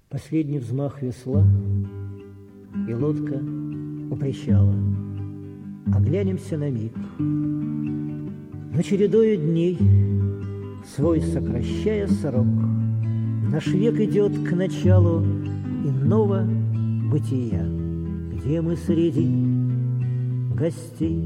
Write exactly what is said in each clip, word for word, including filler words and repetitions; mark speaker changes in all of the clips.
Speaker 1: Последний взмах весла, и лодка у причала. Оглянемся на миг, но чередою дней, свой сокращая срок, наш век идет к началу иного бытия, где мы среди гостей.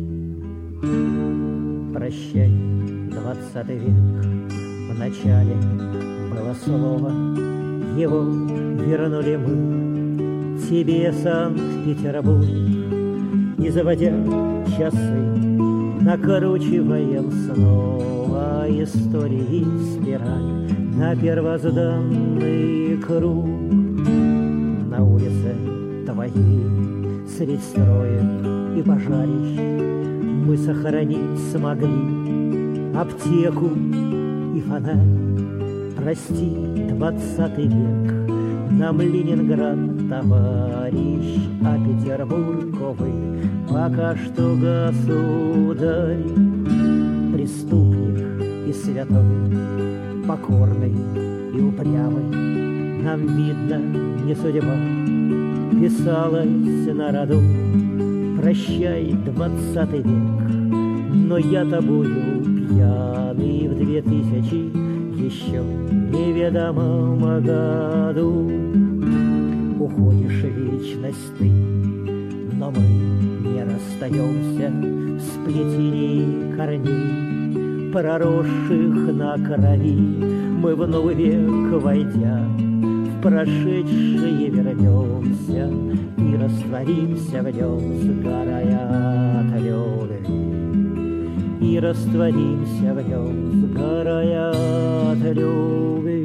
Speaker 1: Прощай, двадцатый век, в начале было слово, его вернули мы тебе, Санкт-Петербург, и, заводя часы, накручиваем снова истории спираль на первозданный круг. На улице твоей средь строек и пожарищ мы сохранить смогли аптеку и фонарь. Прости, двадцатый век, нам Ленинград товарищ, а Петербург, увы, пока что государь. Преступник и святой, покорный и упрямый, нам видно не судьба, писалось на роду. Прощай, двадцатый век, но я тобою пьяный в две тысячи еще неведомом году. Уходишь в вечность ты, но мы не расстаемся в сплетении корней, проросших на крови. Мы в новый век, войдя, в прошедшее вернемся и растворимся в нем, сгорая от любви. И растворимся в нем, сгорая от любви.